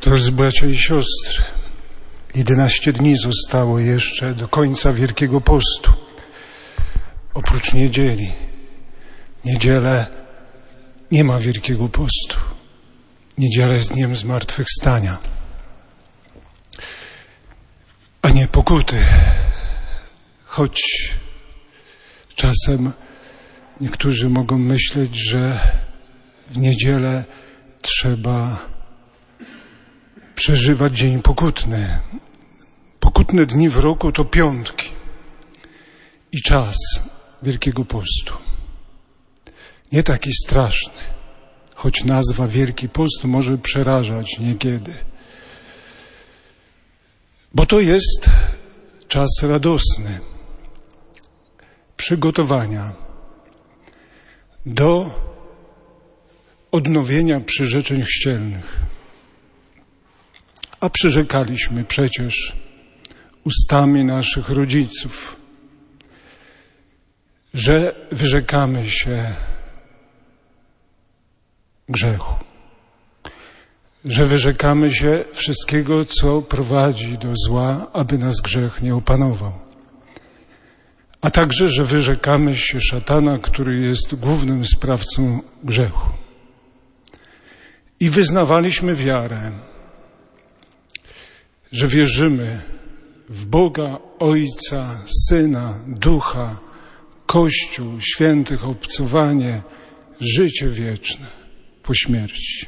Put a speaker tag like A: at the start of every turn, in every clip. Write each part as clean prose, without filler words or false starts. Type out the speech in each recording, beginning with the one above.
A: Drodzy bracia i siostry, 11 dni zostało jeszcze do końca Wielkiego Postu. Oprócz niedzieli. Niedzielę nie ma Wielkiego Postu. Niedziela jest dniem zmartwychwstania, a nie pokuty. Choć czasem niektórzy mogą myśleć, że w niedzielę trzeba przeżywać dzień pokutny. Pokutne dni w roku to piątki i czas Wielkiego Postu. Nie taki straszny, choć nazwa Wielki Post może przerażać niekiedy. Bo to jest czas radosny, przygotowania do odnowienia przyrzeczeń chrzcielnych. A przyrzekaliśmy przecież ustami naszych rodziców, że wyrzekamy się grzechu, że wyrzekamy się wszystkiego, co prowadzi do zła, aby nas grzech nie opanował. A także, że wyrzekamy się szatana, który jest głównym sprawcą grzechu. I wyznawaliśmy wiarę, że wierzymy w Boga, Ojca, Syna, Ducha, Kościół, świętych, obcowanie, życie wieczne po śmierci.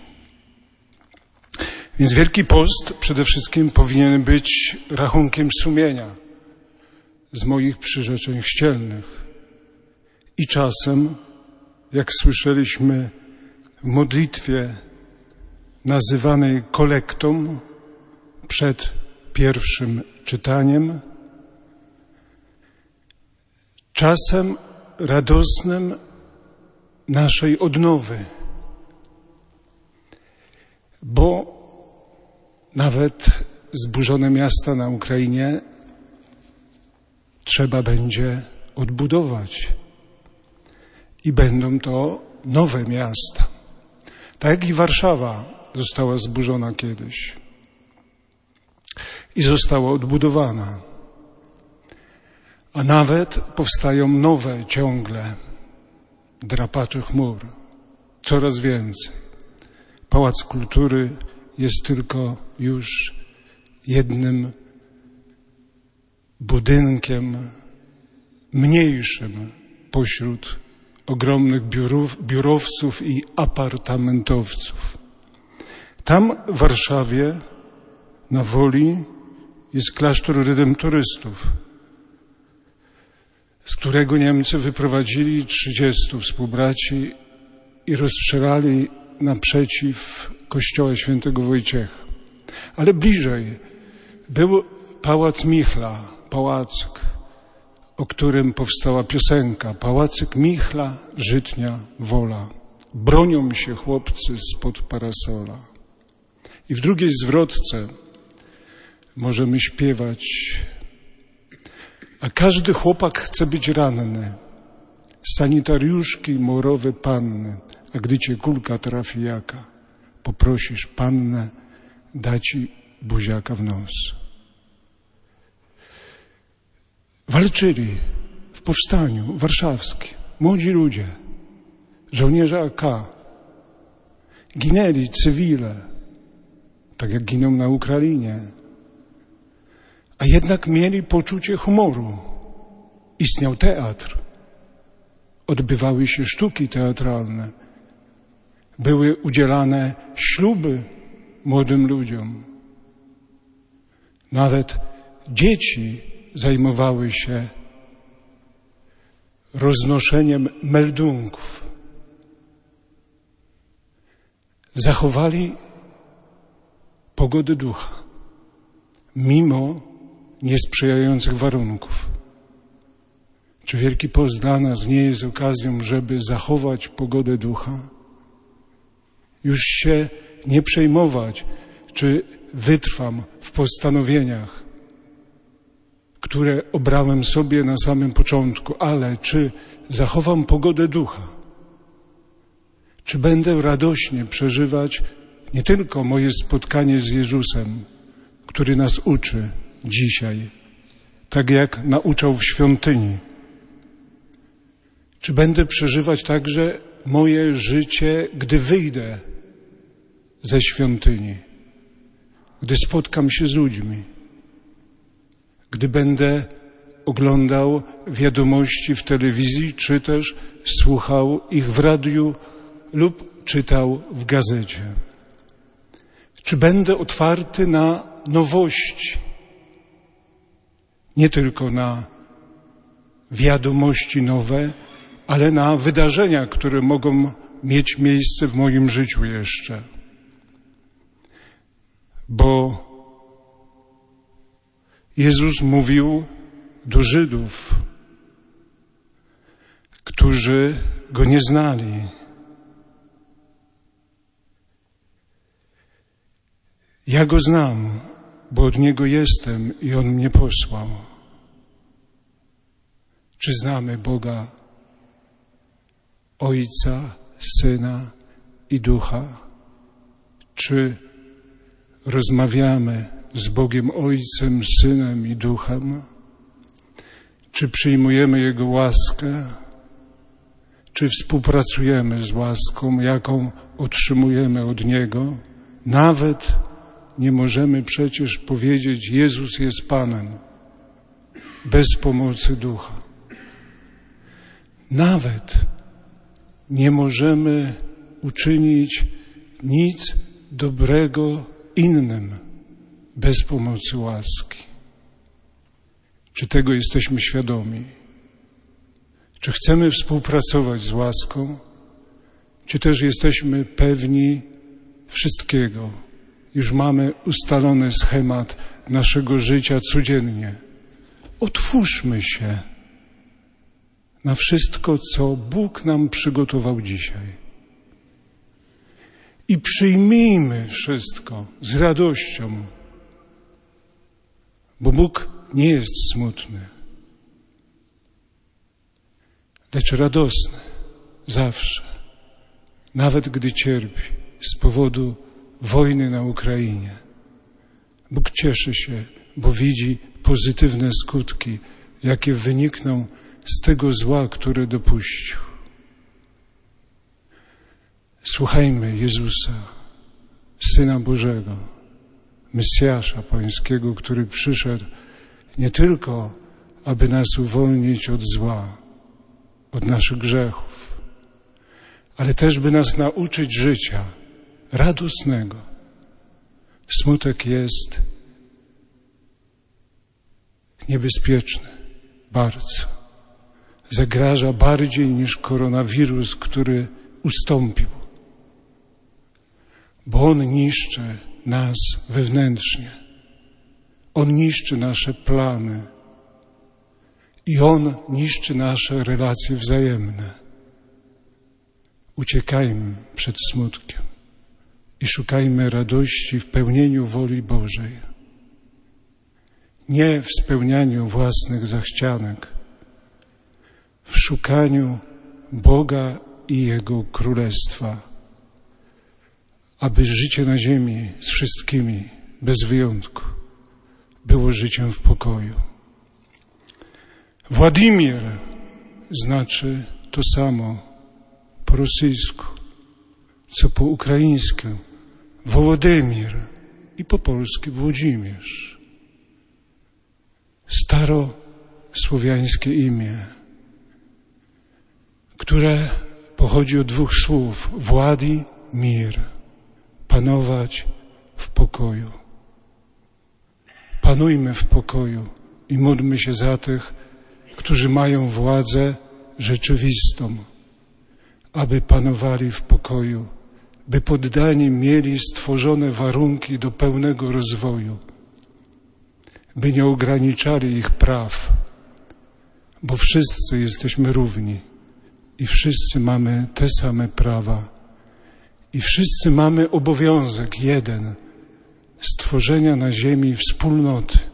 A: Więc Wielki Post przede wszystkim powinien być rachunkiem sumienia z moich przyrzeczeń chrzcielnych. I czasem, jak słyszeliśmy w modlitwie nazywanej kolektą przed pierwszym czytaniem, czasem radosnym naszej odnowy, bo nawet zburzone miasta na Ukrainie trzeba będzie odbudować i będą to nowe miasta. Tak jak i Warszawa została zburzona kiedyś i została odbudowana. A nawet powstają nowe ciągle drapacze chmur. Coraz więcej. Pałac Kultury jest tylko już jednym budynkiem mniejszym pośród ogromnych biurowców i apartamentowców. Tam w Warszawie na Woli jest klasztor redemptorystów, z którego Niemcy wyprowadzili 30 współbraci i rozstrzelali naprzeciw kościoła świętego Wojciecha. Ale bliżej był pałac Michla, pałacyk, o którym powstała piosenka. Pałacyk Michla, Żytnia, Wola. Bronią się chłopcy spod parasola. I w drugiej zwrotce możemy śpiewać: a każdy chłopak chce być ranny, sanitariuszki morowe panny, a gdy cię kulka trafi jaka, poprosisz pannę, da ci buziaka w nos. Walczyli w powstaniu warszawskim młodzi ludzie, żołnierze AK, ginęli cywile, tak jak giną na Ukrainie, a jednak mieli poczucie humoru. Istniał teatr, odbywały się sztuki teatralne, były udzielane śluby młodym ludziom. Nawet dzieci zajmowały się roznoszeniem meldunków. Zachowali pogodę ducha, mimo niesprzyjających warunków. Czy Wielki Post dla nas nie jest okazją, żeby zachować pogodę ducha? Już się nie przejmować, czy wytrwam w postanowieniach, które obrałem sobie na samym początku, ale czy zachowam pogodę ducha? Czy będę radośnie przeżywać nie tylko moje spotkanie z Jezusem, który nas uczy dzisiaj, tak jak nauczał w świątyni. Czy będę przeżywać także moje życie, gdy wyjdę ze świątyni, gdy spotkam się z ludźmi, gdy będę oglądał wiadomości w telewizji, czy też słuchał ich w radiu lub czytał w gazecie. Czy będę otwarty na nowości, nie tylko na wiadomości nowe, ale na wydarzenia, które mogą mieć miejsce w moim życiu jeszcze. Bo Jezus mówił do Żydów, którzy Go nie znali. Ja Go znam, bo od Niego jestem i On mnie posłał. Czy znamy Boga, Ojca, Syna i Ducha? Czy rozmawiamy z Bogiem Ojcem, Synem i Duchem? Czy przyjmujemy Jego łaskę? Czy współpracujemy z łaską, jaką otrzymujemy od Niego? Nawet nie możemy przecież powiedzieć: Jezus jest Panem bez pomocy Ducha. Nawet nie możemy uczynić nic dobrego innym bez pomocy łaski. Czy tego jesteśmy świadomi? Czy chcemy współpracować z łaską? Czy też jesteśmy pewni wszystkiego? Już mamy ustalony schemat naszego życia codziennie. Otwórzmy się na wszystko, co Bóg nam przygotował dzisiaj. I przyjmijmy wszystko z radością, bo Bóg nie jest smutny, lecz radosny zawsze, nawet gdy cierpi z powodu wojny na Ukrainie. Bóg cieszy się, bo widzi pozytywne skutki, jakie wynikną z tego zła, które dopuścił. Słuchajmy Jezusa, Syna Bożego, Mesjasza Pańskiego, który przyszedł nie tylko, aby nas uwolnić od zła, od naszych grzechów, ale też, by nas nauczyć życia radosnego. Smutek jest niebezpieczny, bardzo. Zagraża bardziej niż koronawirus, który ustąpił. Bo on niszczy nas wewnętrznie. On niszczy nasze plany. I on niszczy nasze relacje wzajemne. Uciekajmy przed smutkiem i szukajmy radości w pełnieniu woli Bożej. Nie w spełnianiu własnych zachcianek, w szukaniu Boga i Jego Królestwa, aby życie na ziemi z wszystkimi, bez wyjątku, było życiem w pokoju. Władimir znaczy to samo po rosyjsku, co po ukraińsku Wołodymir i po polsku Włodzimierz. Starosłowiańskie imię, które pochodzi od dwóch słów: władi, mir, panować w pokoju. Panujmy w pokoju i módlmy się za tych, którzy mają władzę rzeczywistą, aby panowali w pokoju, by poddani mieli stworzone warunki do pełnego rozwoju, by nie ograniczali ich praw, bo wszyscy jesteśmy równi i wszyscy mamy te same prawa i wszyscy mamy obowiązek jeden: stworzenia na ziemi wspólnoty,